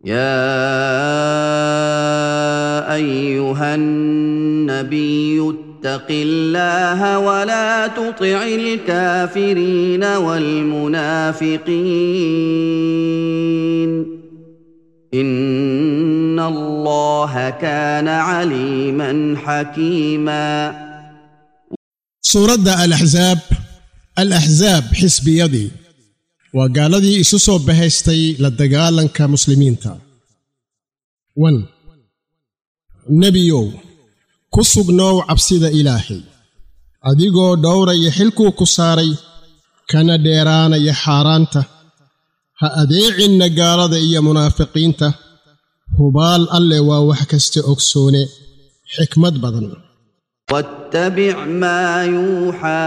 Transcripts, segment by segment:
يا أيها النبي اتق الله ولا تطع الكافرين والمنافقين إن الله كان عليما حكيما. سورة الأحزاب حزبيدي وقالدي إسوسو بهستي للدقالن كمسلمين تا 1 نبيو كسبنو عبسيد إلهي أديقو دورا يحلكو كساري كان ديران يحارانتا هأديع النقالد إيا منافقين تا هبال اللي ووحكست أكسوني حكمة بدن. واتبع ما يوحى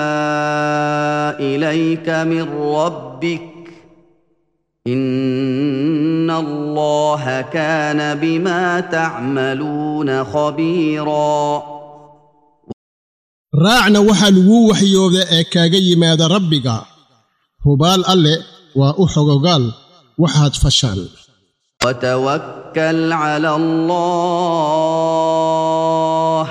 إليك من ربك إن الله كان بما تعملون خبيرا. راعنا وحلو وحيوذا إكاقي ماذا ربك هبال اللي وأحققال وحد فشان. وتوكل على الله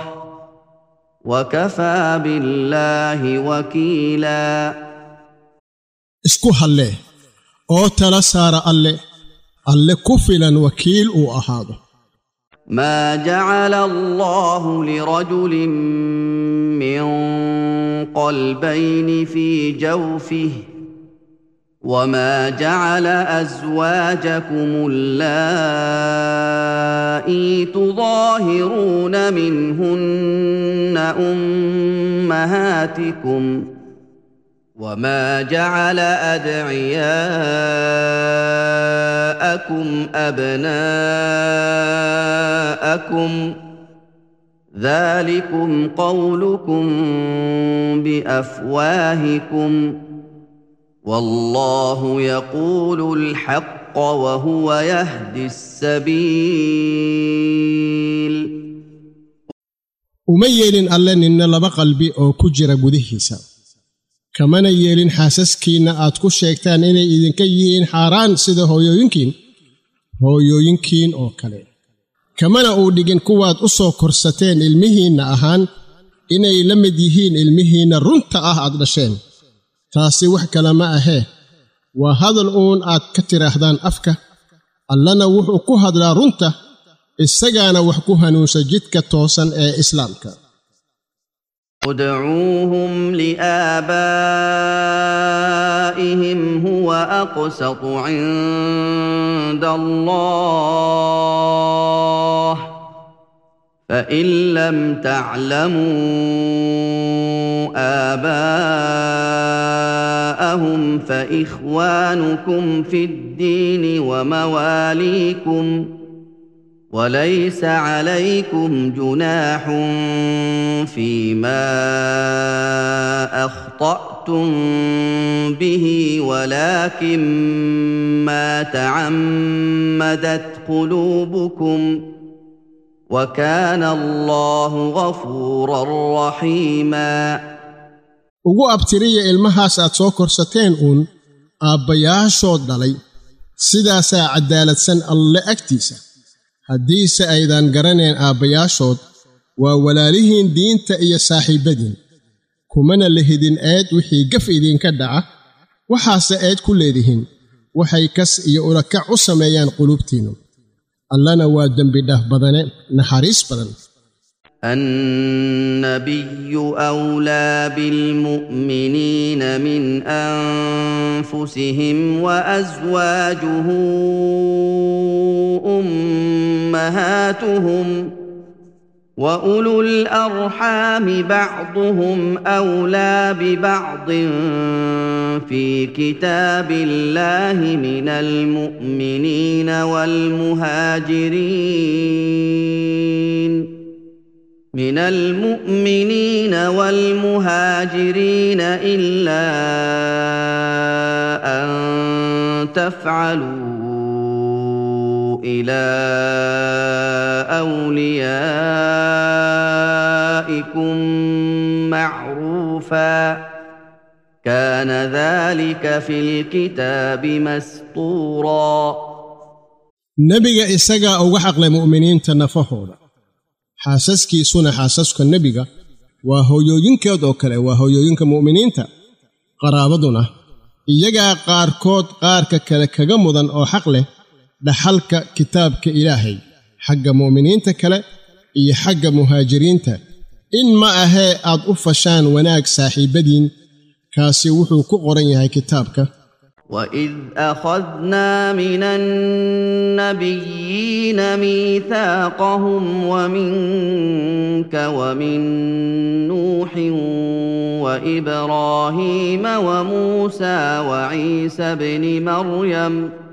وكفى بالله وكيلا. اسكو هالله او تلسار الله كفلا وكيل او أهاده. ما جعل الله لرجل من قلبين في جوفه وما جعل أزواجكم اللائي تظاهرون منهن أمهاتكم وما جعل أدعياءكم أبناءكم ذلكم قولكم بأفواهكم والله يقول الحق وهو يهدي السبيل. وما يلين الله إن لبا قلبي أو كجرا قدهيسا كمان يلين حاسسكين آتكو شيكتان إني إذن كيين حاران سيده هو ينكين أو كالي كمان أوديجن كواد أصو كرستين المهين أهان إني لمديهين المهين رنت أدرشين taasi wax kale ma ahe waa hadal uun aad ka tiraahdaan afka allana wuxuu ku hadlaa runta isagaana wax ku hanuunsa jidka toosan ee islaamka. ادعوهم لآبائهم هو أقسط عند الله فإن لم تعلموا آباءهم فإخوانكم في الدين ومواليكم وليس عليكم جناح فيما أخطأتم به ولكن ما تعمدت قلوبكم وكان الله غفورا رحيما. ugu abtiriya ilmahaas aad soo korsateen uun aabbayaashood dhalay sidaasaa cadaaladsan alle agtiisa haddiise aydan garaneen aabbayaashood waa walaalihiin diinta iyo saaxiibadiin kumana lehidin eed wixii gaf idinka dhaca waxaase eed ku leedihiin waxay kas iyo ulakac u sameeyaan qulubtiinnu allana waa dembi dhaaf badane naxariis badan. النبي أولى بالمؤمنين من أنفسهم وأزواجه أمهاتهم وأولو الأرحام بعضهم أولى ببعض في كتاب الله من المؤمنين والمهاجرين إلا أن تفعلوا إلى أوليائكم معروفا كان ذلك في الكتاب مسطورا. nebiga isagaa uga xaqlay mu'miniinta nafahooda xaasaskiisuna xaasaska nebiga waa hooyooyinkeed oo kale waa hooyooyinka mu'miniinta qaraabaduna iyagaa qaarkood qaarka kale kaga mudan oo xaq leh dhaxalka kitaabka ilaahay xagga mu'miniinta kale iyo xagga muhaajiriinta in ma ahee aad u fashaan wanaag saaxiibadiin kaasi wuxuu ku qoran yahay kitaabka وإذ أخذنا من النبيين ميثاقهم ومنك ومن نوح وإبراهيم وموسى وعيسى بن مريم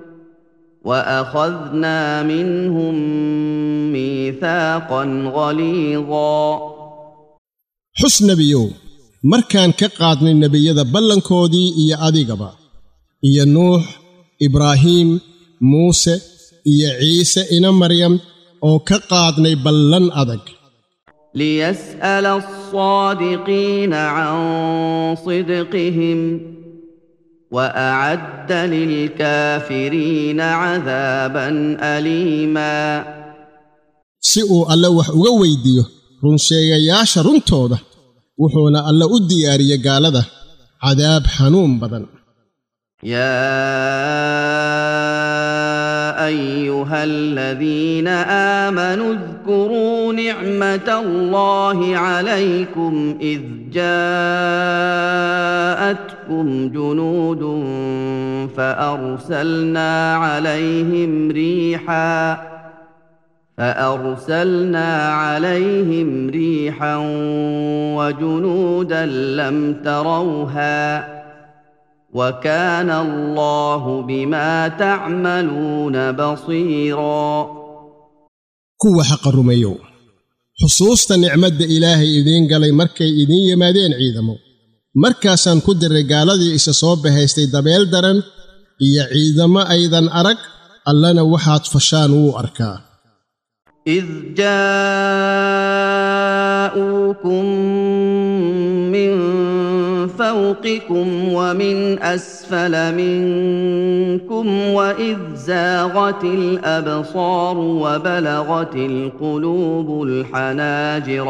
وأخذنا منهم ميثاقا غليظا xus nebiyow markaan ka qaadnay nebiyada ballankoodii iyo adigaba iyo nuux ibraahiim muuse iyo ciise ina maryam oo ka qaadnay ballan adag ليسأل الصادقين عن صدقهم وأعد للكافرين عذابا أليما si uu alle wax uga weydiiyo runsheegayaasha runtooda wuxuuna alle u diyaariyey gaalada cadaab xanuun badan يا أيها الذين آمنوا اذكروا نعمة الله عليكم إذ جاءتكم جنود فأرسلنا عليهم ريحا وجنودا لم تروها وكان الله بما تعملون بصيرا kuwa xaqa rumeeyow xusuusta nicmadda ilaahay idiin galay markay idiin yimaadeen ciidamo markaasaan ku diray gaaladii isa soo bahaystay dabeel daran iyo ciidamo aydan arag allana waxaad fashaan wuu arkaa إذ جاءوكم من فوقكم ومن أسفل منكم وإذ زاغت الأبصار وبلغت القلوب الحناجر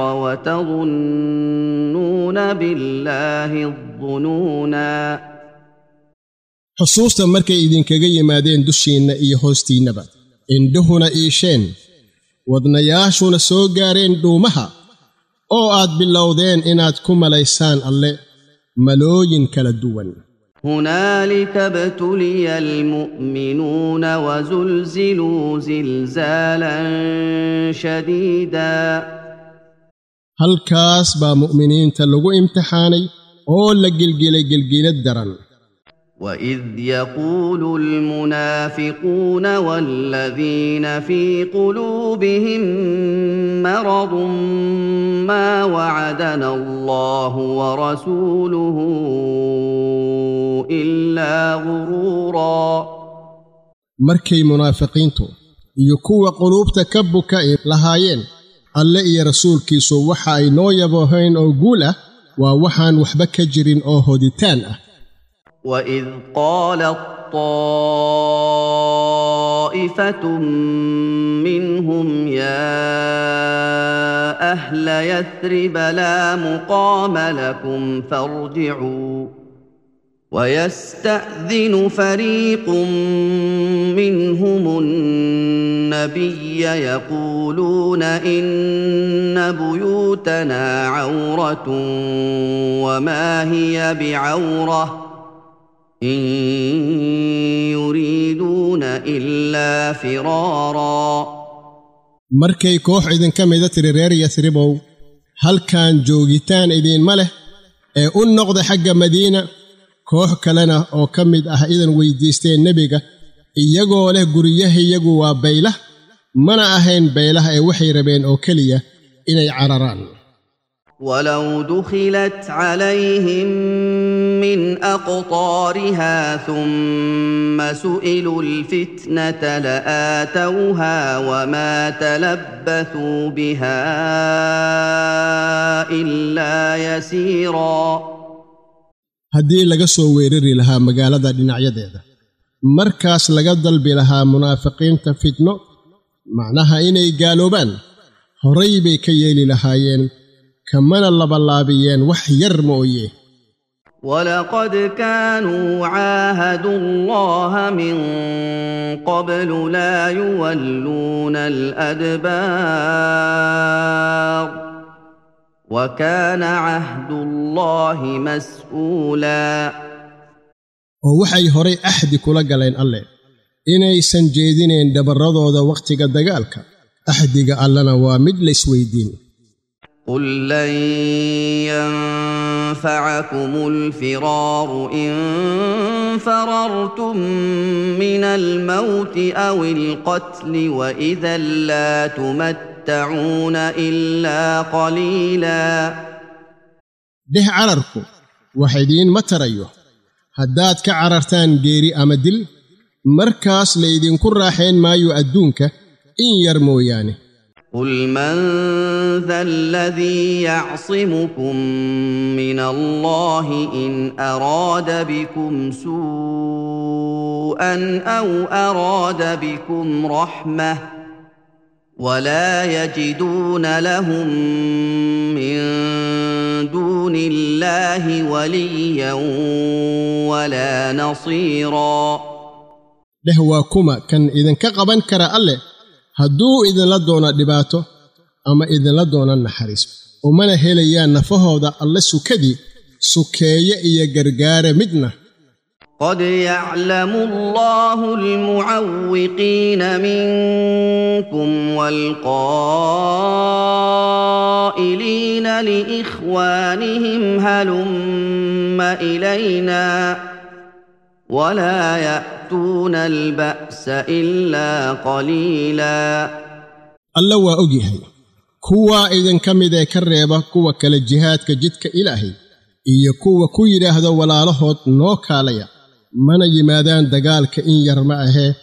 وتظنون بالله الظنونا xusuusta markay idinkaga yimaadeen dushiinna iyo hoostiinnaba indhuhuna iisheen wadnayaashuna soo gaareen dhuumaha oo aad bilowdeen inaad ku malaysaan alle malooyin kala duwan هنالك ابتلي المؤمنون وزلزلوا زلزالا شديدا halkaas baa mu'miniinta lagu imtixaanay oo la gilgilay gilgilad daran وإذ يقول المنافقون والذين في قلوبهم مرض ما وعدنا الله ورسوله إلا غرورا markay munaafiqiintu iyo kuwa quluubta ka buka lahaayeen alle iyo rasuulkiisu waxa ay noo yaboohayn oo guul ah waa waxaan waxba ka jirin oo hoditaan ah وإذ قالت طائفة منهم يا أهل يثرب لا مقام لكم فارجعوا ويستأذن فريق منهم النبي يقولون إن بيوتنا عورة وما هي بعورة إن يريدون إلا فرارا markay koox idinka mida tiri reer yasribow halkan joogitaan idiinma leh ee u noqda xagga madiina koox kalena oo ka mid ah idan weydiisteen nebiga iyagoo leh guryahayagu waa baylah mana ahayn baylah ee waxay rabeen oo keliya inay cararaan ولو دخلت عليهم من أقطارها ثم سئلوا الفتنة لآتوها وما تلبثوا بها إلا يسيرا haddii laga soo weerari lahaa magaalada dhinacyadeeda markaas laga dalbi lahaa munaafiqiinta fitno macnaha inay gaaloobaan horay bay ka yeeli lahaayeen kamana labalaabiyeen wax yar mooye ولقد كانوا عاهدوا الله من قبل لا يولون الأدبار وكان عهد الله مسؤولا oo waxay horay ahdi kula galeen alle inaysan jeedineen dabaradooda waqtiga dagaalka ahdiga allana waa mid la isweydiin قل لن ينفعكم الفرار إن فررتم من الموت أو القتل وإذا لا تمتعون إلا قليلا ده عرركو وحيدين متريو هداد كعررتان جيري أمدل مركاس ليدين كراحين ما يؤدونك إن يرمو يعني قل من ذا الذي يعصمكم من الله إن أراد بكم سوءا أو أراد بكم رحمة ولا يجدون لهم من دون الله وليا ولا نصيرا ده واكما كان إذن كقبان كرا الله hadduu idinla doono dhibaato ama idinla doono naxariis umana helayaan nafahooda alle sukadii sukeeye iyo gargaare midna قد يعلم الله المعوقين منكم والقائلين لإخوانهم هلم إلينا ولا يأتون البأس إلا قليلا الله وأجيهي كوا إذن كمذا كريبا كوا كالجهاد كجدك إلهي إيا كوا كويرا هذا ولا لهوت نوكاليا من يمادان دقالك إن يرمعه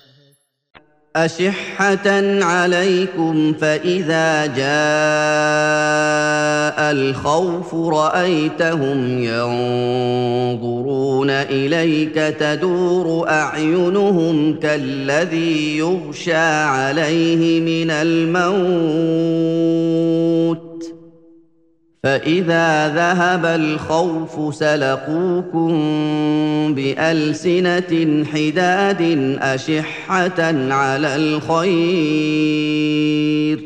أشحة عليكم فإذا جاء الخوف رأيتهم ينظرون إليك تدور أعينهم كالذي يغشى عليه من الموت فإذا ذهب الخوف سلقوكم بألسنة حداد أشحة على الخير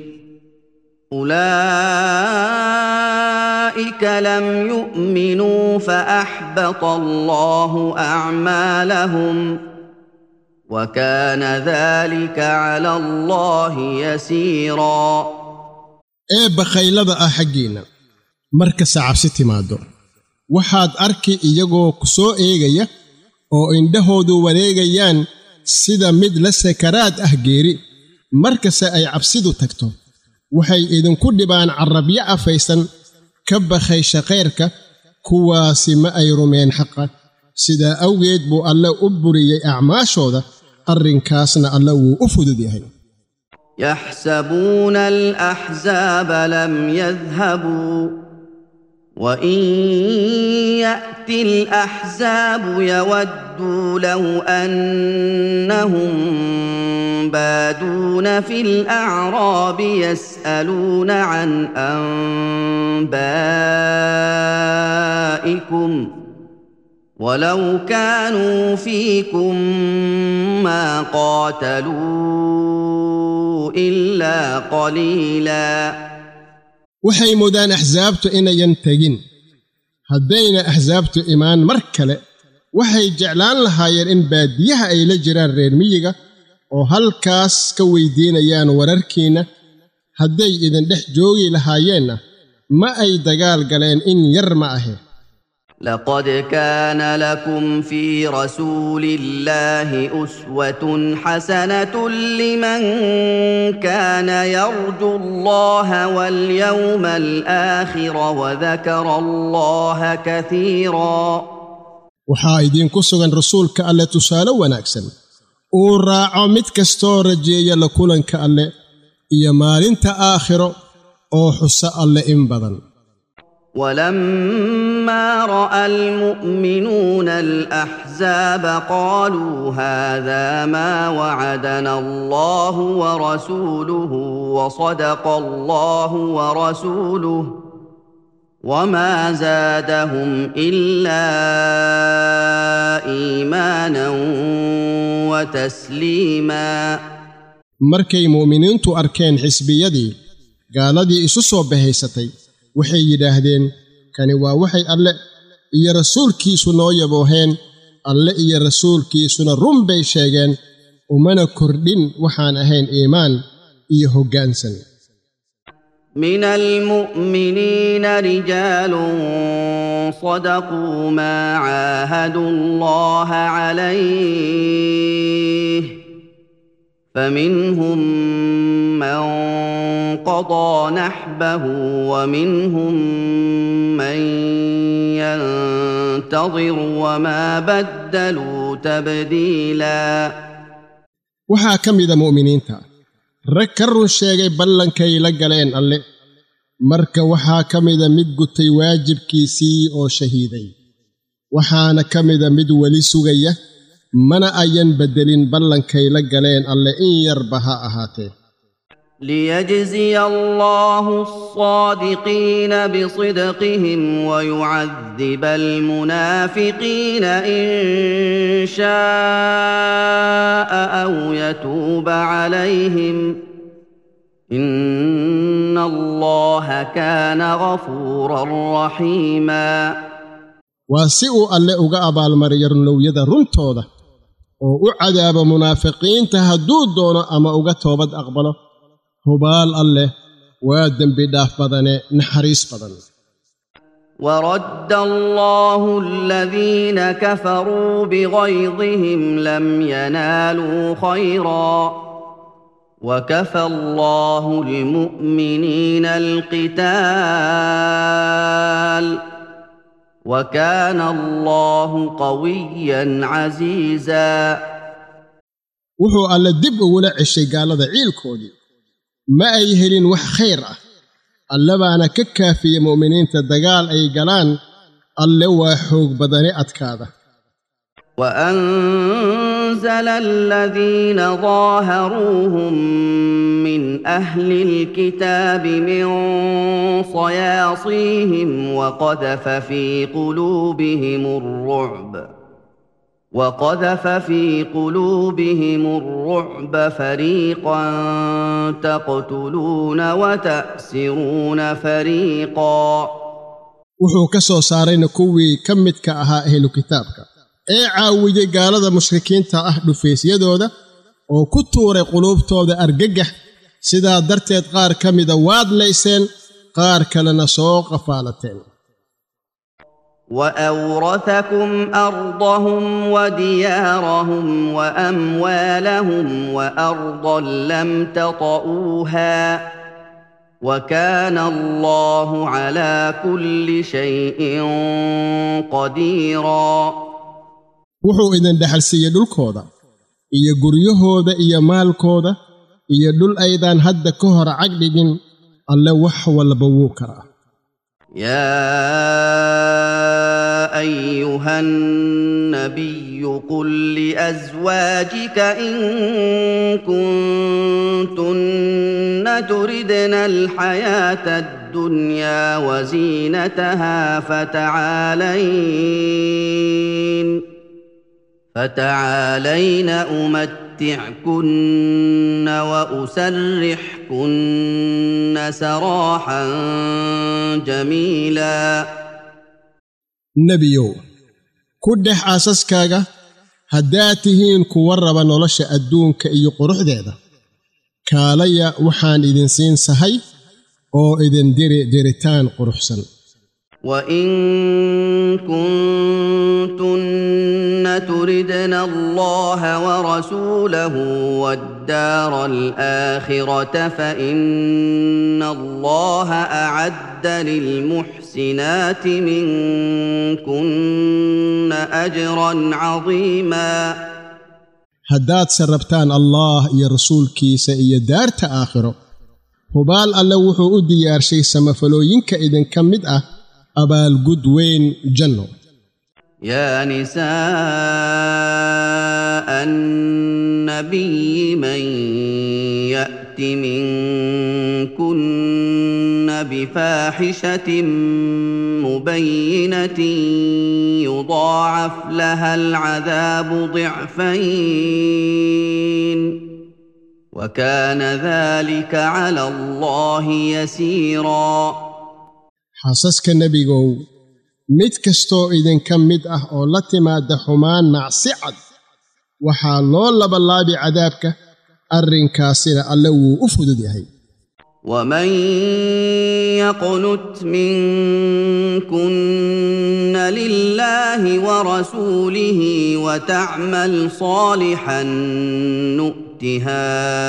أولئك لم يؤمنوا فأحبط الله أعمالهم وكان ذلك على الله يسيرا بخيلة حقينا marka cabsi timaado waxaad arki iyagoo ku soo eegaya oo indhahoodu wareegayaan sida mid la sakaraad ah geeri markase ay cabsidu tagto waxay idinku dhibaan carabyo afaysan ka bakhay shaqeyrka kuwaasi ma ay rumeen xaqa sida awgeed buu alle u buriyay acmaashooda arrinkaasna alle wuu u fudud yahay يحسبون الأحزاب لم يذهبوا وإن يأتي الأحزاب يودوا لو أنهم بادون في الأعراب يسألون عن أنبائكم ولو كانوا فيكم ما قاتلوا إلا قليلاً waxay moodaan axsaabtu inayan tagin haddayna axsaabtu imaan mar kale waxay jeclaan lahaayeen in baadiyaha ay la jiraan reer miyiga oo halkaas ka weydiinayaan wararkiina hadday idin dhex joogi lahaayeenna ma ay dagaal galeen in yar ma ahe لقد كان لكم في رسول الله أسوة حسنة لمن كان يرجو الله واليوم الآخر وذكر الله كثيرا waxaa idinku sugan rasuulka alle tusaale wanaagsan uu raaco mid kastoo rajeeya la kulanka alle iyo maalinta aakhiro oo xusa alle in badan فلما رأى المؤمنون الأحزاب قالوا هذا ما وعدنا الله ورسوله وصدق الله ورسوله وما زادهم إلا إيمانا وتسليما. markay mu'miniintu arkeen xisbiyadii gaaladii isu soo bahaysatay waxay yidhaahdeen kani waa waxay alle iyo rasuulkiisu noo yabooheen alle iyo rasuulkiisuna run bay sheegeen umana kordhin waxaan ahayn iimaan iyo hoggaansan. من المؤمنين رجال صدقوا ما عاهدوا الله عليه فمنهم من قضى نحبه ومنهم من ينتظر وما بدلوا تبديلا. waxaa ka mida mu'miniinta rag ka run sheegay ballankay la galeen alle marka waxaa ka mida mid gutay waajibkiisii oo shahiiday waxaana ka mida mid weli sugaya mana ayan beddelin ballankay la galeen alle in yarba ha ahaatee. ليجزي الله الصادقين بصدقهم ويعذب المنافقين إن شاء أو يتوب عليهم إن الله كان غفورا رحيما. واسئوا alle uga abaalmariyo runowyada runtooda oo u cadaaba munaafiqiinta hadduu doono ama uga toobad aqbalo hubaal alleh waa dembi dhaaf badane naxariis badan. ورد الله الذين كفروا بغيظهم لم ينالوا خيرا وكفى الله المؤمنين القتال وكان الله قويا عزيزا. wuxuu alle dib ugula ceshay gaalada ciilkoodii ma ay helin wax khayr ah alle baana ka kaafiyey mu'miniinta dagaal ay galaan alle waa xoog badane adkaada. وأنزل الذين ظاهروهم من أهل الكتاب من صياصيهم وقذف في قلوبهم الرعب فريقا تقتلون وتأسرون فريقا. wuxuu ka soo saarayna kuwii ka midka ahaa ahlu kitaabka ee caawiyey gaalada mushrikiinta ah dhufaysyadooda oo ku tuuray quluubtooda argagax sidaa darteed qaar ka mida waad layseen qaar kalena soo qafaalateen. وأورثكم أرضهم وديارهم وأموالهم وأرضا لم تطئوها وكان الله على كل شيء قديرا. wuxuu idin dhaxalsiiyey dhulkooda iyo guryahooda iyo maalkooda iyo dhul aydaan hadda ka hor cagdhigin alle wax walba wuu karaa. يا أيها النبي قل لأزواجك إن كنتن تردن الحياة الدنيا وزينتها فتعالين أمتعكن وأسرحكن سراحا جميلا. nebiyow ku dhex aasaskaaga haddaad tihiin kuwa raba nolosha adduunka iyo quruxdeeda kaalaya waxaan idin siin sahay oo idin diritaan quruxsan. وإن كنتن تردن الله ورسوله والدار الآخرة فإن الله أعد للمحسنات منكن أجرا عظيما. haddaad sarrabtaan allah iyo rasuulkiisa iyo daarta aakhiro hubaal alle wuxuu u diyaarshay samafalooyinka idinka mid ah abaalgud weyn janno. يا نساء النبي من يأت منكن بفاحشة مبينة يضاعف لها العذاب ضعفين وكان ذلك على الله يسيرا. حاسسك النبي قو mid kastoo idinka mid ah oo la timaada xumaan macsi cad waxaa loo labalaabi cadaabka arrinkaasina alle wuu u fudud yahay. ومن يقنت منكن لله ورسوله وتعمل صالحا نؤتها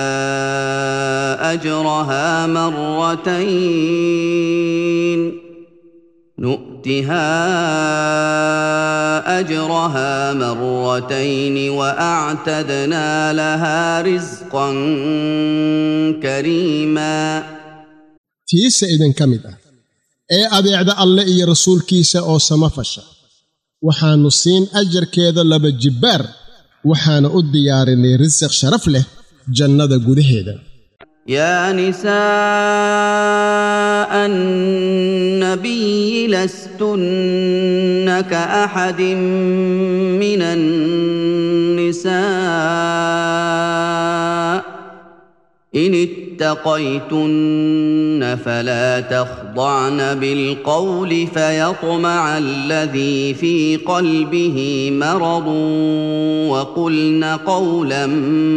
أجرها مرتين وأعتدنا لها رزقا كريما. tiisa idinka mid ah ee adeecda alle iyo rasuulkiisa oo samafasha waxaanu siin ajarkeeda laba jibbaar waxaana u diyaarinay risq sharaf leh jannada gudaheeda. يا نساء النبي لستن كأحد من النساء إن اتقيتن فلا تخضعن بالقول فيطمع الذي في قلبه مرض وقلن قولا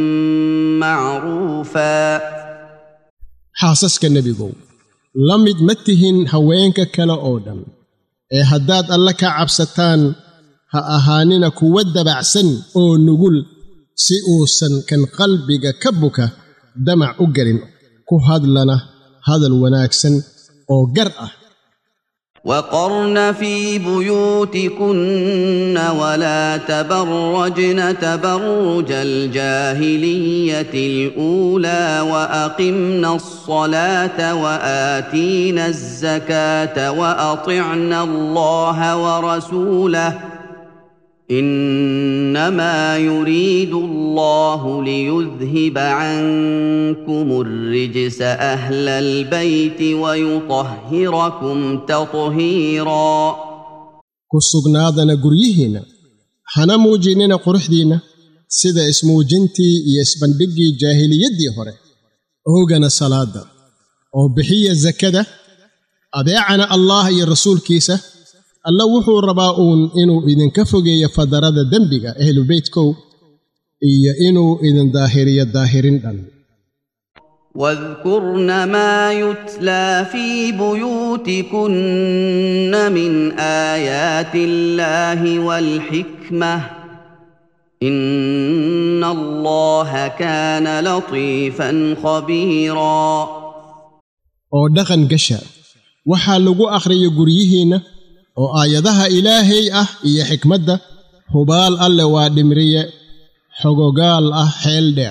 معروفا. xaasaska nebigow la mid ma tihin haweenka kale oo dhan ee haddaad alle ka cabsataan ha ahaanina kuwa dabacsan oo nugul si uusan kan qalbiga ka buka damac u gelin ku hadlana hadal wanaagsan oo gar ah. وقرن في بيوتكن ولا تبرجن تبرج الجاهلية الأولى وأقمنا الصلاة وآتينا الزكاة وأطعنا الله ورسوله إنما يريد الله ليذهب عنكم الرجس أهل البيت ويطهركم تطهيرا. كسغنادنا غريهنا حنا موجيننا قرحدينا سيدا اسمو جنتي يسبندقي جاهليدي هوري اوغنا صلاة او بحية زكاة أبيعنا الله يا رسول كيسة الله وحو رباؤون إنو إذن كفوغي فدراد دنبغا أهل بيتكو إيا إنو إذن ظاهرية ظاهرين دن. واذكرن ما يتلى في بيوتكن من آيات الله والحكمة إن الله كان لطيفا خبيرا. أو دخن قشا وحا لغو أخري قريهينا oo aayadaha ilaahay ah iyo xikmadda hubaal alle waa dhimriye xogogaal ah xeel dheer.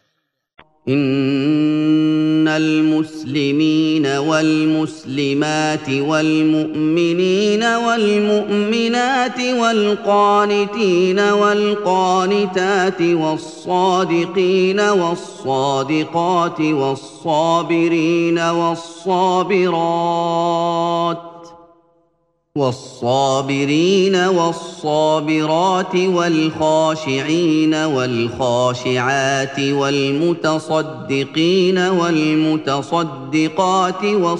إن المسلمين والمسلمات والمؤمنين والمؤمنات والقانتين والقانتات والصادقين والصادقات والصابرين والصابرات والخاشعين والخاشعات والمتصدقين والمتصدقات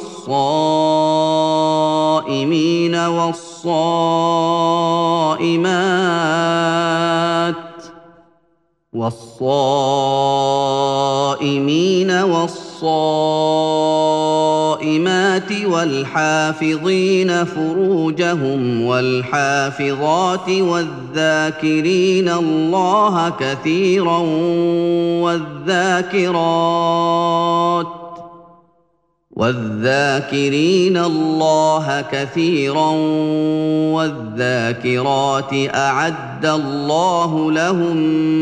والصائمين والصائمات والحافظين فروجهم والحافظات والذاكرين الله كثيرا والذاكرين الله كثيرا والذاكرات أعد الله لهم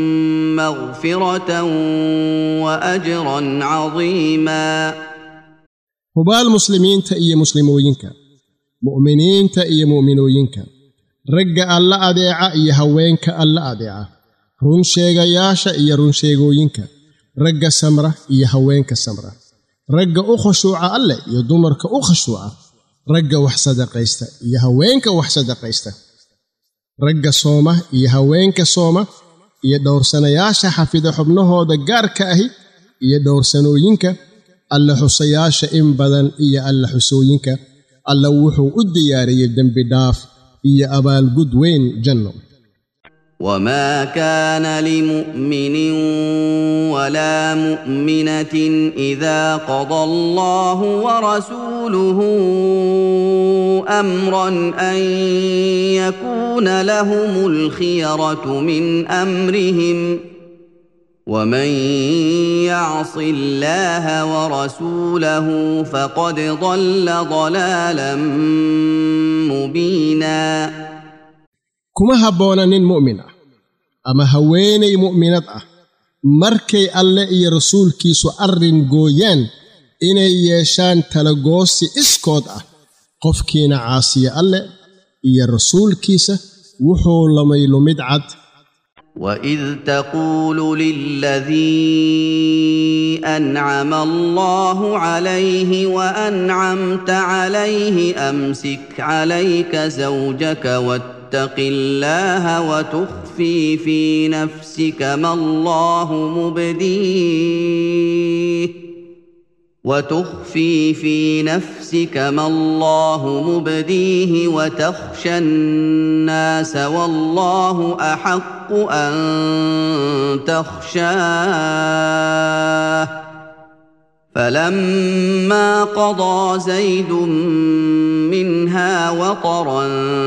مغفرة وأجرا عظيما. هبال مسلمين تأيي مسلموينك mu'miniinta iyo mu'minooyinka ragga alla adeeca iyo haweenka alla adeeca run sheegayaasha iyo run sheegooyinka ragga samra iyo haweenka samra ragga u khushuuca alle iyo dumarka u khushuuca ragga wax sadaqaysta iyo haweenka wax sadaqaysta ragga sooma iyo haweenka sooma iyo dhowrsanayaasha xafida xubnahooda gaarka ahi iyo dhowrsanooyinka alla xusayaasha in badan iyo alla xusooyinka alla wuxuu u diyaariyay dembi dhaaf iyo abaalgud weyn janno وما كان لمؤمن ولا مؤمنة إذا قضى الله ورسوله أمرا أن يكون لهم الخيرة من أمرهم ومن يعص الله ورسوله فقد ضل ضلالا مبينا كما هبونا نين مؤمنة أما هويني مؤمنة markay alle iyo rasuulkiisu arrin gooyaan inay yeeshaan talagoosi iskood ah qofkiina caasiya alle iyo rasuulkiisa wuxuu lamay lumid cad وإذ تقول للذي أنعم الله عليه وأنعمت عليه أمسك عليك زوجك واتق الله وتخفي في نفسك ما الله مبديه وتخشى الناس والله أحق أن تخشاه فلما قضى زيد منها وطرا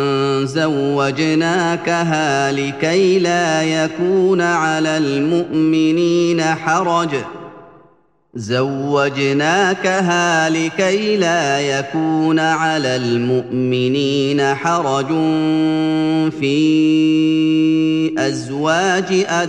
زوجناكها لكي لا يكون على المؤمنين حرج في أزواج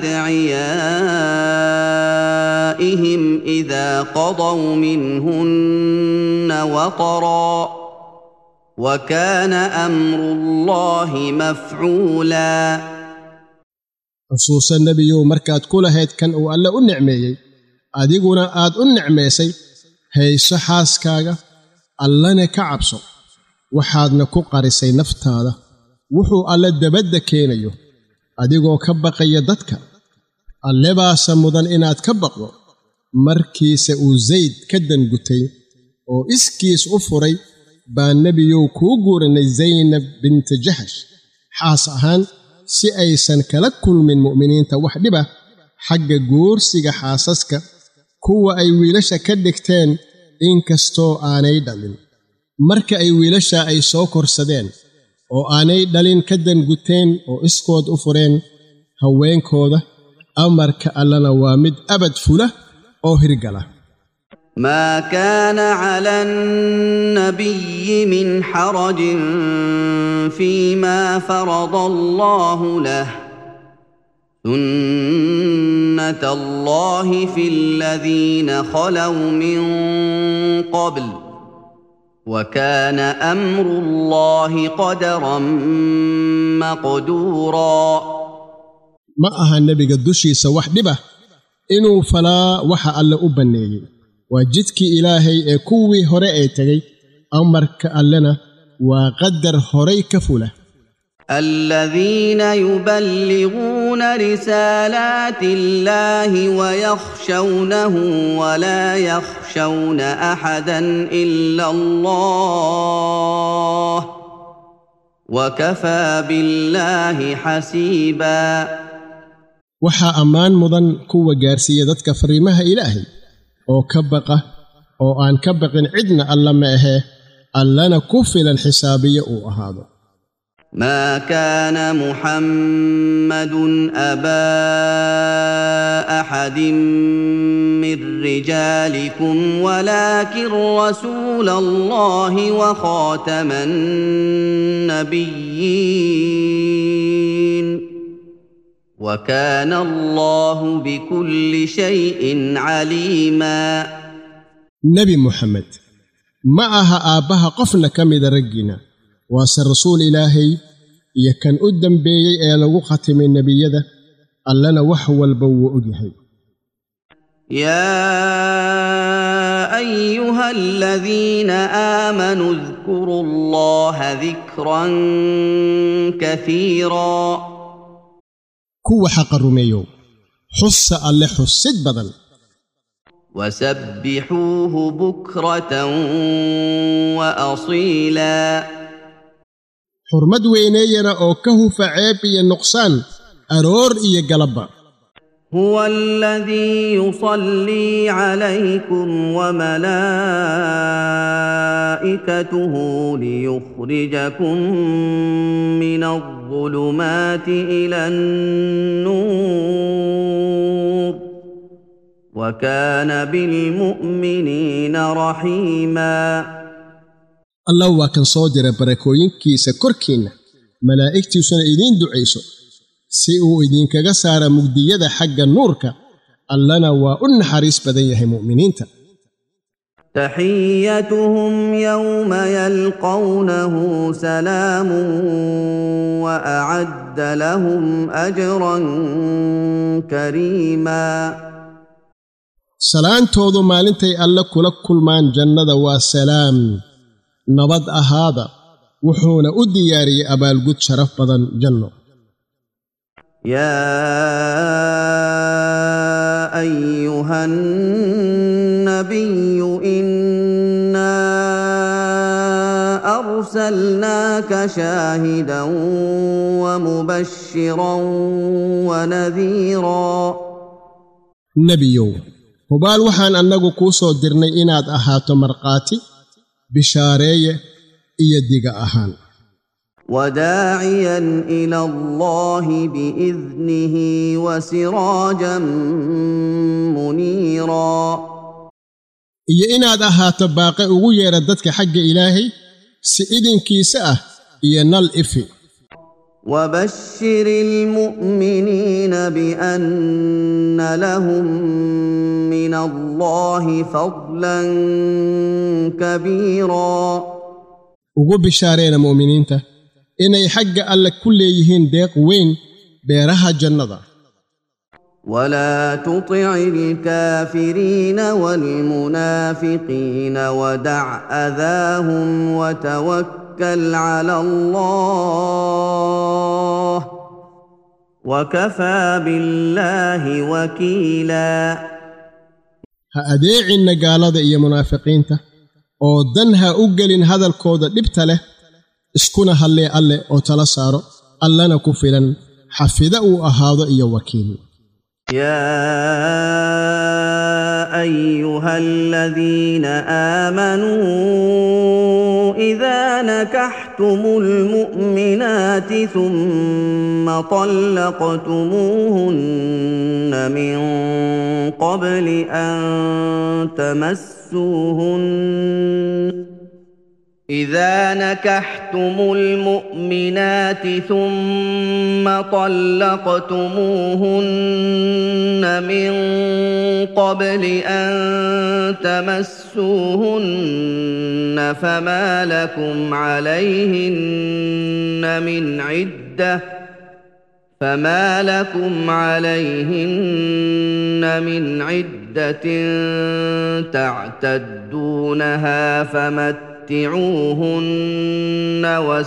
أدعيائهم إذا قضوا منهن وطرا وكان أمر الله مفعولا خصوصا النبي مركات كلهيد كان وألا النعمي adiguna aad u nicmaysay hayso xaaskaaga allana ka cabso waxaadna ku qarisay naftaada wuxuu alle dabadda keenayo adigoo ka baqaya dadka alle baasa mudan inaad ka baqdo markiise uu zayd ka dangutay oo iskiis u furay baa nebiyow kuu guurinay zaynab binta jaxash xaas ahaan si aysan kala kulmin mu'miniinta wax dhiba xagga guursiga xaasaska kuwa ay wiilasha ka dhigteen inkastoo aanay dhalin marka ay wiilasha ay soo korsadeen oo aanay dhalin ka danguteen oo iskood u fureen haweenkooda amarka allana waa mid abad fula oo hirgala ما كان على النبي من حرج فيما فرض الله له سنة الله في الذين خلوا من قبل وكان أمر الله قدرا مقدورا ما أها النبي قدوشي سواح دبه إنو فلا وحا ألا أبنيه وجدك إلهي كوي هرئي تغي أمرك ألنا وقدر هرئي كفوله الذين يبلغون رسالات الله ويخشونه ولا يخشون أحدا إلا الله وكفى بالله حسيبا وحا أمان مضن كوة جارسية ذاتك فريمها إلهي أو كبقة أو أن كبقن عدنا ألا مأهي ألنا كفل الحسابية أو هذا ما كان محمد أبا أحد من رجالكم ولكن رسول الله وخاتم النبيين وكان الله بكل شيء عليما نبي محمد معها آبها قفنا كمد رجنا waase rasuul ilaahay iyo kan u dambeeyey ee lagu khatimay nebiyada allana wax walba wuu ogyahay. يا أيها الذين آمنوا اذكروا الله ذكرا كثيرا kuwa xaqa rumeeyo xusa alle xusid badan وسبحوه بكرة وأصيلا xurmad weyneeyana oo ka hufa ceeb iyo nuqsaan aroor iyo galabba. هو الذي يصلي عليكم وملائكته ليخرجكم من الظلمات إلى النور وكان بالمؤمنين رحيما. الله waa kan soo dira barakooyinkiisa korkiina malaa'igtiisuna idiin ducayso si uu idinkaga saara mugdiyada xagga nuurka allana waa u naxariis badan yahay mu'miniinta. تحيتهم يوم يلقونه سلام وأعد لهم أجرا كريما. salaantoodu maalintay alle kula kulmaan jannada waa salaam nabad ahaada wuxuuna u diyaariyey abaalgud sharaf badan janno. يا أيها النبي إنا أرسلناك شاهدا ومبشرا ونذيرا. nebiyow hubaal waxaan annagu kuu soo dirnay inaad ahaato markhaati bishaareeye iyo diga ahaan. وداعيا إلى الله بإذنه وسراجا منيرا. iyo inaad ahaato baaqe ugu yeera dadka xagga ilaahay si idinkiisa ah iyo nal ifi. وبشر المؤمنين بأن لهم من الله فضلا كبيرا. ugu bishaareena mu'miniinta inay xagga alle ku leeyihiin deeq weyn beeraha jannada. ولا تطع الكافرين والمنافقين ودع أذاهم وتوكل على الله وكفى بالله وكيلا. ha adeecinna gaalada iyo munaafiqiinta oo dan ha u gelin hadalkooda dhibta leh iskuna hallee alle oo tala saaro allana ku filan xafida uu ahaado iyo wakiil. يا أيها الذين آمنوا إذا نكحتم المؤمنات ثم طلقتموهن من قبل أن تمسوهن إذا نكحتم المؤمنات ثم طلقتموهن من قبل أن تمسوهن فما لكم عليهن من عدة تعتدونها فمتعوهن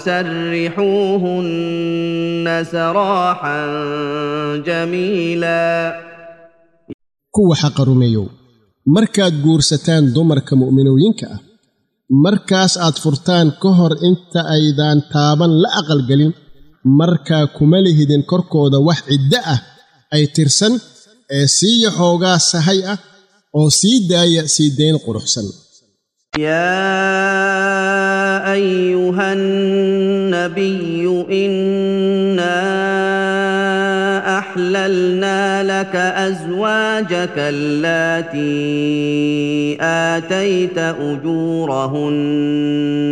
وسرحوهن سراحا جميلا. kuwa xaqa rumeeyow markaad guursataan dumarka mu'minooyinka ah markaas aad furtaan ka hor inta aydaan taaban la aqalgelin markaa kuma lihidin korkooda wax ciddo ah ay tirsan ee siiya xoogaa sahay ah oo sii daaya sii dayn quruxsan. يا أيها النبي إنا أحللنا لك أزواجك اللاتي آتيت أجورهن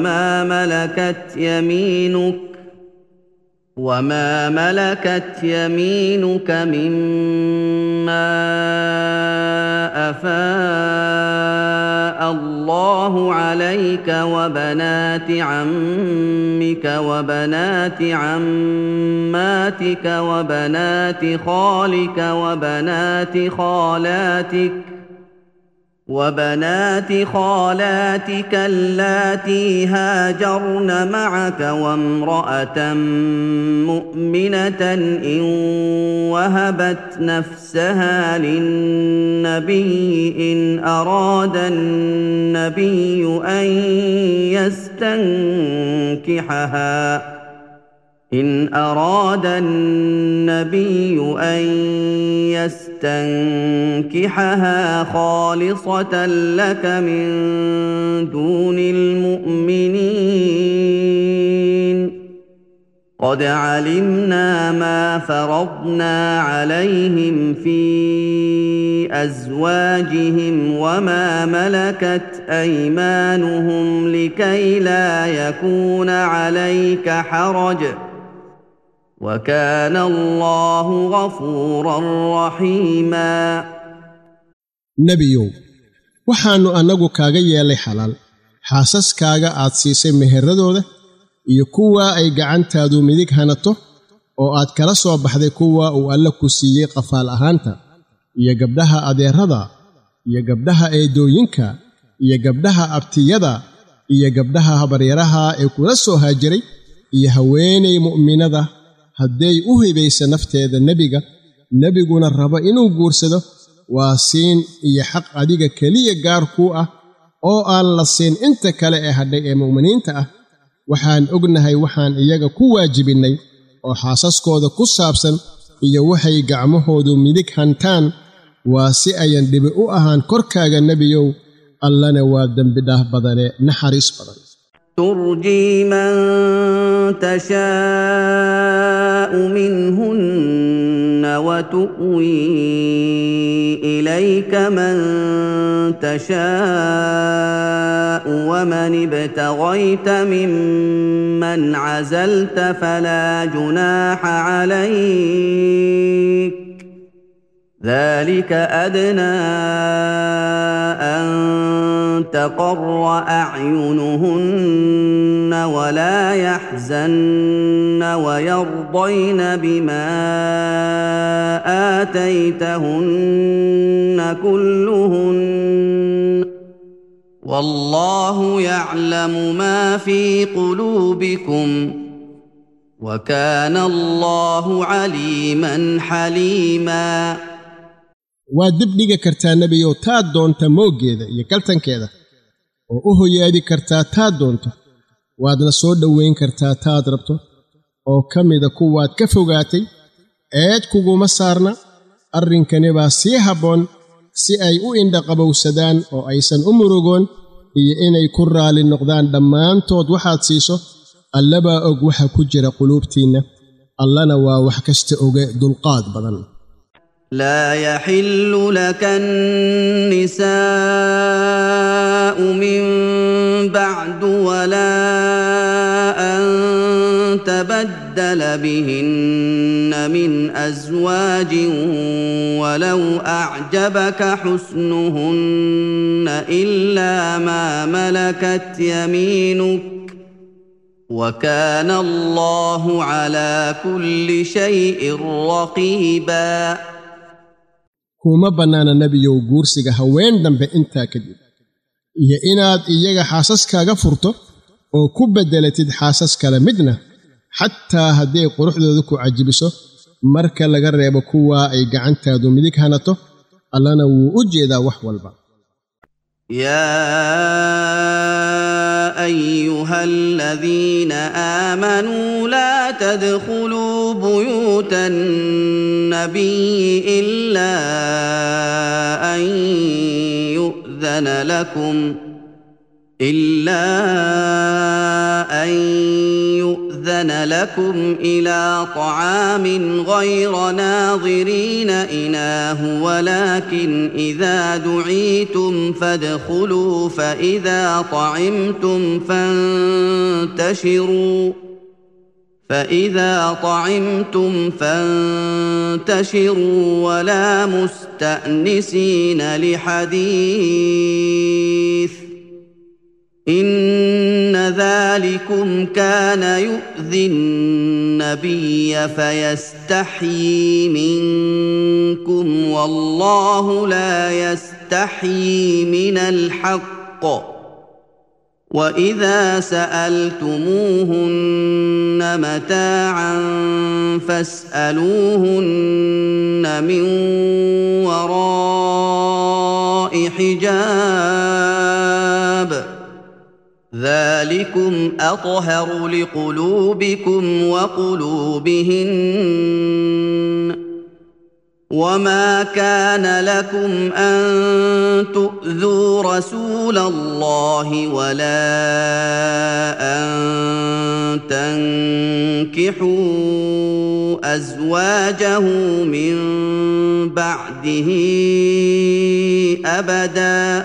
وما ملكت يمينك مما أفاء الله عليك وبنات عمك وبنات عماتك وبنات خالك وبنات خالاتك اللاتي هاجرن معك وامرأة مؤمنة إن وهبت نفسها للنبي إن أراد النبي أن يستنكحها خالصة لك من دون المؤمنين قد علمنا ما فرضنا عليهم في أزواجهم وما ملكت أيمانهم لكي لا يكون عليك حرج وكان الله غفورا رحيما nebiyow waxaannu annagu kaaga yeelay xalaal xaasaskaaga aad siisay meheradooda iyo kuwaa ay gacantaadu midig hanato oo aad kala soo baxday kuwa uu alle ku siiyey qafaal ahaanta iyo gabdhaha adeerada iyo gabdhaha eedooyinka iyo gabdhaha abtiyada iyo gabdhaha habaryaraha ee kula soo haajiray iyo haweenay mu'minada hadday u hibayso nafteeda nebiguna rabo inuu guursado waa siin iyo xaq adiga keliya gaar kuu ah oo aan la siin inta kale ee hadhay ee mu'miniinta ah waxaan ognahay waxaan iyaga ku waajibinnay oo xaasaskooda ku saabsan iyo waxay gacmahoodu midig hantaan waa si ayan dhibi u ahaan korkaaga nebiyow allana waa dembi dhaaf badane naxariis badan ترجي من تشاء منهن وتؤوي إليك من تشاء ومن ابتغيت ممن عزلت فلا جناح عليك ذلك أدنى أن تقر أعينهن ولا يحزن ويرضين بما آتيتهن كلهن والله يعلم ما في قلوبكم وكان الله عليما حليما waad dib dhigi kartaa nebiyow taad doonta mooggeeda iyo kaltankeeda oo u hoyaadi kartaa taad doonto waadna soo dhowayn kartaa taad rabto oo ka mida kuwaad ka fogaatay eed kuguma saarna arrinkani baa sii habboon si ay u indhaqabowsadaan oo aysan u murugoon iyo inay ku raali noqdaan dhammaantood waxaad siiso allabaa og waxa ku jira quluubtiinna allana waa wax kasta oge dulqaad badan لا يحل لك النساء من بعد ولا أن تبدل بهن من أزواج ولو أعجبك حسنهن إلا ما ملكت يمينك وكان الله على كل شيء رقيبا kuma bannaana nebiyow guursiga haween dambe intaa kadib iyo inaad iyaga xaasaskaaga furto oo ku beddelatid xaasas kale midna xataa hadday quruxdooda ku cajibiso marka laga reebo kuwaa ay gacantaadu midig hanato allana wuu u jeedaa wax walba يا أيها الذين آمنوا لا تدخلوا بيوت النبي إلا أن يؤذن لكم إلى طعام غير ناظرين إناه ولكن إذا دعيتم فادخلوا فإذا طعمتم فانتشروا ولا مستأنسين لحديث إن ذلكم كان يؤذي النبي فيستحيي منكم والله لا يستحيي من الحق وإذا سألتموهن متاعا فاسألوهن من وراء حجاب ذلكم أطهر لقلوبكم وقلوبهن وما كان لكم أن تؤذوا رسول الله ولا أن تنكحوا أزواجه من بعده أبدا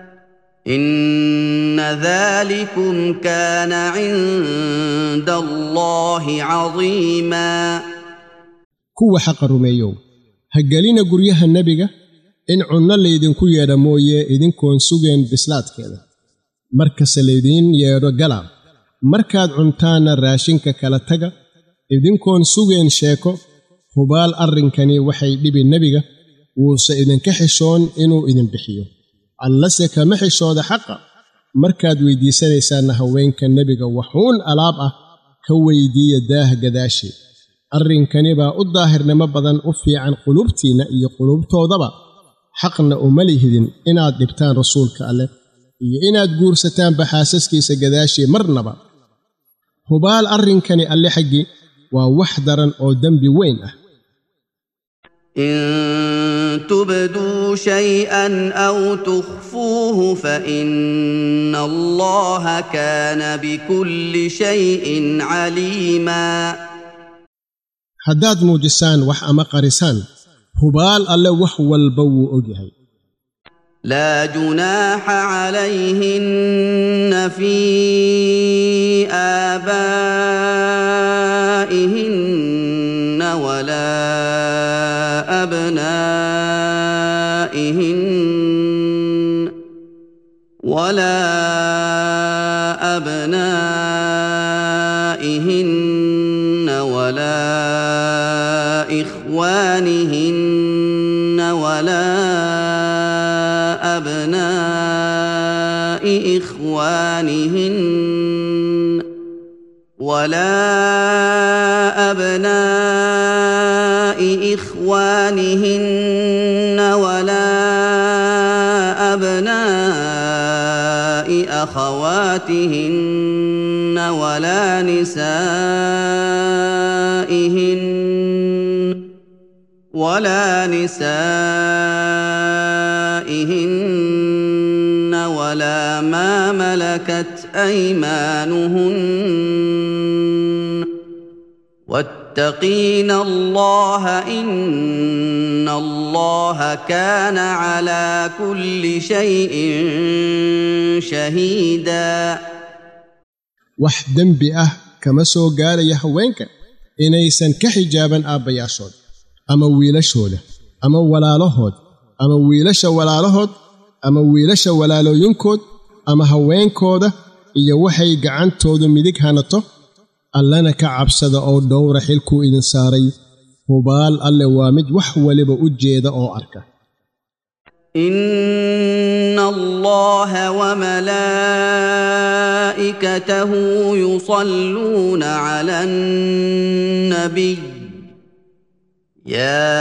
إن ذلكم كان عند الله عظيما كو حق رميو هجلين قريها النبي إن عنا ليدن كو يادا مويه إذن كون سوغين بسلات كذا مركز ليدين يادا قلاب مركز عنتانا راشنك كالتاقا إذن كون سوغين شاكو هبال أرنكني وحي بيبي النبي وسا إذن كحشون إنو إذن بحيو allase kama xishooda xaqa markaad weydiisanaysaan haweenka nabiga waxuun alaab ah ka weydiiya daah gadaashii arrinkani baa u daahirnimo badan u fiican qulubtiina iyo qulubtoodaba xaqna uma lihidin inaad dhibtaan rasuulka Alle iyo inaad guursataan baxaasaskiisa gadaashii marnaba hubaal arrinkani Alle xaqi waa wax daran oo dambi weyn ah إن تبدوا شيئا أو تخفوه فإن الله كان بكل شيء عليما حداد موجسان وح أما قرسان هبال الله وح والبو أجهي لا جناح عليهن في آبائهن ولا أبنائهن ولا إخوانهن ولا أبناء إخوانهن ولا أبناء إخوانهن ولا أبناء أخواتهن ولا نسائهن ولا ما ملكت أيمانهن واتقين الله إن الله كان على كل شيء شهيدا وحدن بأه كما سو قال يهوينك إنيسان كحجابا آبياشود أما ويلشود أما ولالهود أما ويلش ولالهود أما ويلش ولالو ينكود أما هوينكود إيا وحي قعنتود مدك هانتو allana ka cabsada oo dhowra xilku idin saaray hubaal alle waa mid wax waliba u jeeda oo arka inna allaha wa malaa'ikatahu yusalluna 'alan nabiy ya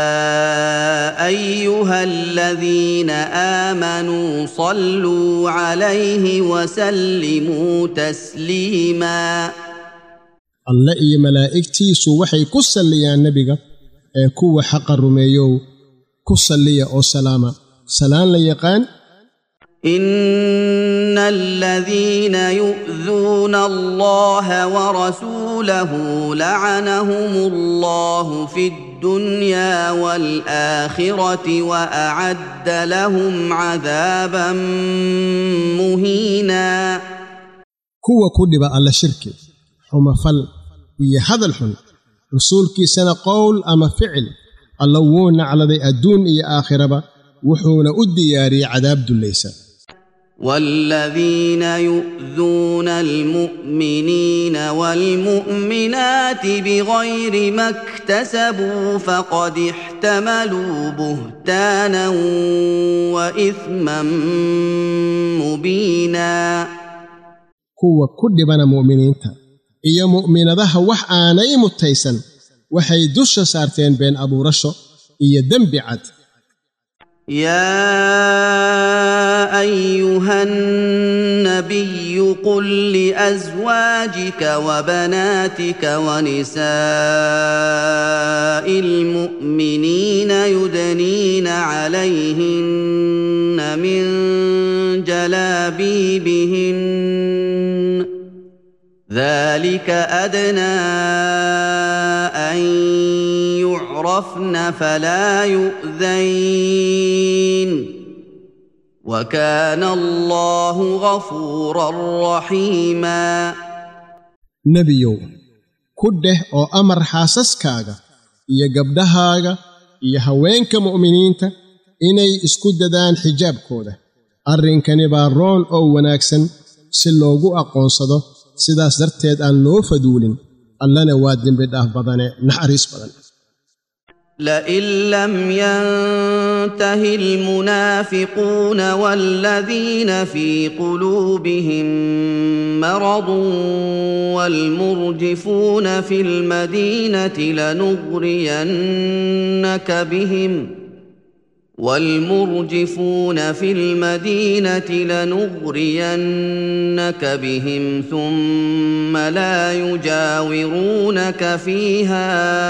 ayyuhalladhina amanu sallu 'alayhi wa sallimu taslima alle iyo malaa'igtiisu waxay ku salliyaan nabiga ee kuwa xaq rumeeyo ku salliya oo salaama salaan la yaqaan innal ladhina yu'dhuna allaha wa rasulahu la'anahumullahu fid dunya wal akhirati wa a'adda lahum 'adaban muhina kuwa ku dhiba alla shirki حما فل هذا الحن رسول كي سنة قول أما فعل اللوون على ذي الدون إيا آخرة وحول الدياري عذاب دليسا والذين يؤذون المؤمنين والمؤمنات بغير ما اكتسبوا فقد احتملوا بهتانا وإثما مبينا kuwa ku dhibana mu'miniinta iyo mu'minadaha wax aanay mutaysan waxay dusha saarteen been abuurasho iyo dambi cad يا أيها النبي قل لأزواجك وبناتك ونساء المؤمنين يدنين عليهن من جلابيبهن ذلك أدنى أن يعرفن فلا يؤذين وكان الله غفورا رحيما nebiyow ku dheh oo amar xaasaskaaga iyo gabdhahaaga iyo haweenka mu'miniinta inay isku dadaan xijaabkooda arrinkani baa roon oo wanaagsan si loogu aqoonsado sidaas darteed aan loo faduulin allana waa dembi dhaaf badane naxariis badan لئن لم ينته المنافقون والذين في قلوبهم مرض والمرجفون في المدينة لنغرينك بهم ثم لا يجاورونك فيها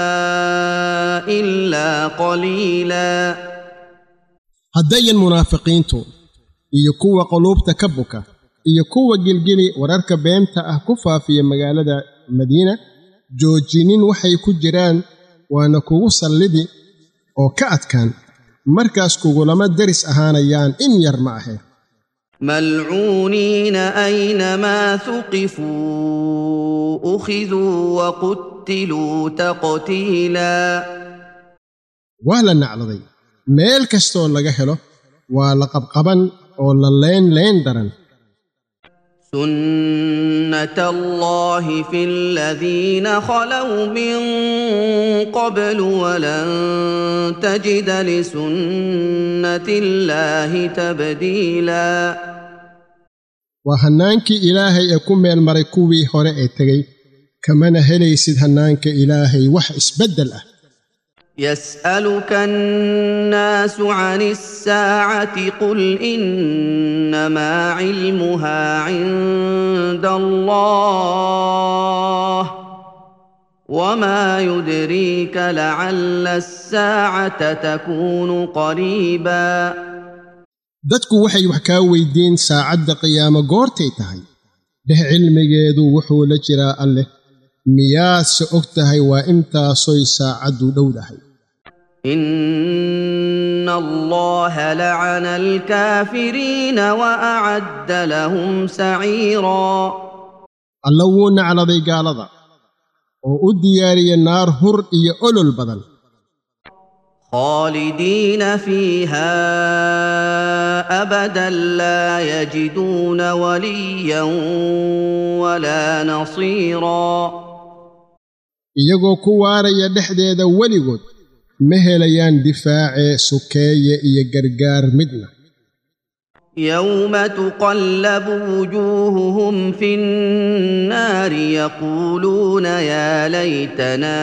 إلا قليلا haddayan munaafiqiintu iyo kuwa quluubta ka buka iyo kuwa gilgili wararka beenta ah ku faafiya magaalada Madiina joojinin waxay ku jiraan waana kugu sallidi oo ka adkaan markaas kugulama daris ahaanayaan in yar ma ahe ملعونين أينما ثقفوا أخذوا وقتلوا تقتيلا وهلا نعلضي meel kastoo laga helo waa la qabqaban oo la leen daran سنة الله في الذين خلوا من قبل ولن تجد لسنة الله تبديلا وهنانك إلهي يكون المركوبي هراء تغي كمان هليسد هنانك إلهي وح اسبدل يسألك الناس عن الساعة قل إنما علمها عند الله وما يدريك لعل الساعة تكون قريبا dadku waxay wax ka weydiin saacada qiyaamo goortay tahay dheh cilmigeedu wuxuu la jiraa alle miyaad se ogtahay waa intaasoy saacadu dhowdahay إن الله لعن الكافرين وأعد لهم سعيرا الله ونعلى قالضا ودياري النار هر أولو البدل خالدين فيها أبدا لا يجدون وليا ولا نصيرا iyagoo ku waaraya dhexdeeda weligood ma helayaan difaace sukeeye iyo gargaar midna يوم تقلب وجوههم في النار يقولون يا ليتنا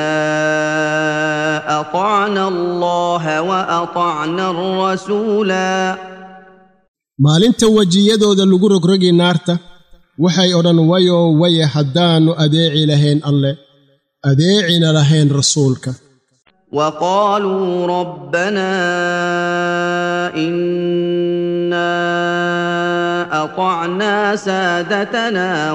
أطعنا الله وأطعنا الرسولا maalinta wajiyadooda lagu rogrogay naarta waxay odhan wayo waya haddaanu adeeci lahayn alle adeecina lahayn rasuulka وقالوا ربنا إنا أطعنا سادتنا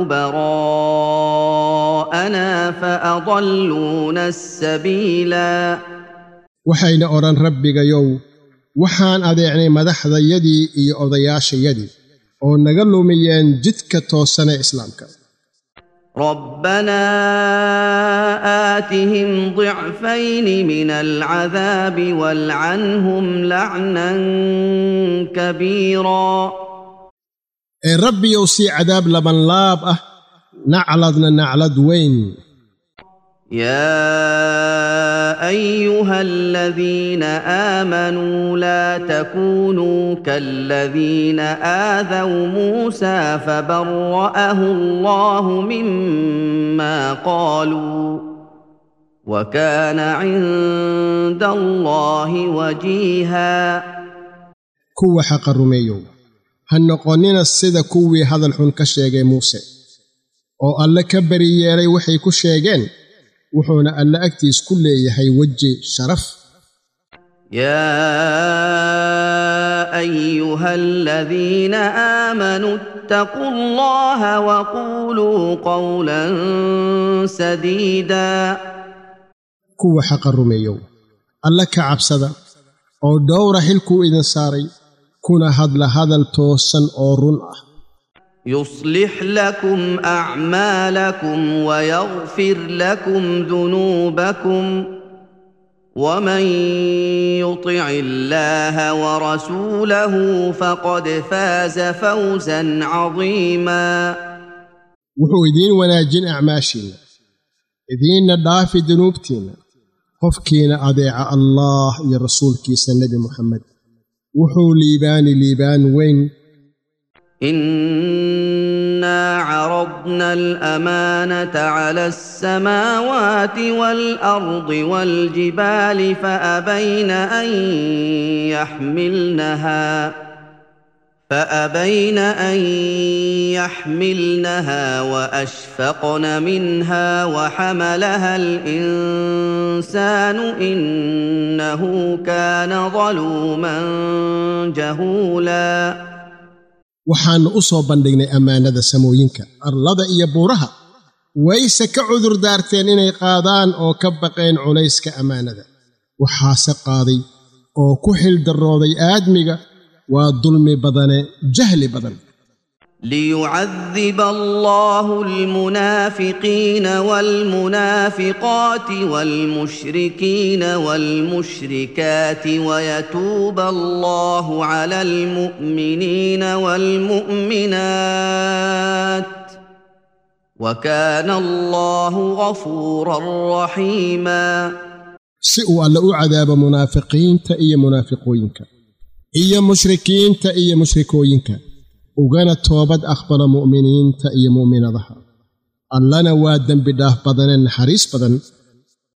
وكبراءنا فأضلونا السبيلا waxayna odhan rabbigayow waxaan adeecnay madaxdayadii iyo odayaashayadii oo naga lumiyeen jidka toosan ee islaamka ربنا آتهم ضعفين من العذاب والعنهم لعنا كبيرا ee rabbiyow sii cadaab labanlaab ah nacladna naclad weyn يا أيها الذين آمنوا لا تكونوا كالذين آذوا موسى فبرأه الله مما قالوا وكان عند الله وجيها kuwa xaqa rumeeyow ha noqonina sida kuwii hadal xun ka sheegay Muuse oo alle ka bari yeelay waxay ku sheegeen wuxuuna alle agtiis ku leeyahay waji sharaf يا أيها الذين آمنوا اتقوا الله وقولوا قولا سديدا kuwa xaqa rumeeyow alle ka cabsada oo dhowra xilkuu idin saaray kuna hadla hadal toosan oo run ah يصلح لكم أعمالكم ويغفر لكم ذنوبكم ومن يطع الله ورسوله فقد فاز فوزا عظيما wuxuu idiin wanaajin acmaashiina idiinna dhaafi dunuubtiina qofkiina adeeca allah iyo rasuulkiisa nabi muxamed wuxuu liibaan weyn إنا عرضنا الأمانة على السماوات والأرض والجبال فأبين أن يحملنها وأشفقن منها وحملها الإنسان إنه كان ظلوما جهولا waxaan u soo bandhignay amaanada samooyinka arlada iyo buuraha wayse ka cudur daarteen inay qaadaan oo ka baqeen culayska amaanada waxaase qaaday oo ku xil darooday aadmiga waa dulmi badane jahli badan ليعذب الله المنافقين والمنافقات والمشركين والمشركات ويتوب الله على المؤمنين والمؤمنات وكان الله غفورا رحيما si uu alle u cadaabo munaafiqiinta iyo munaafiqooyinka iyo mushrikiinta iyo mushrikooyinka ugana toobad aqbala mu'miniinta iyo mu'minadaha allana waa dembi dhaaf badan naxariis badan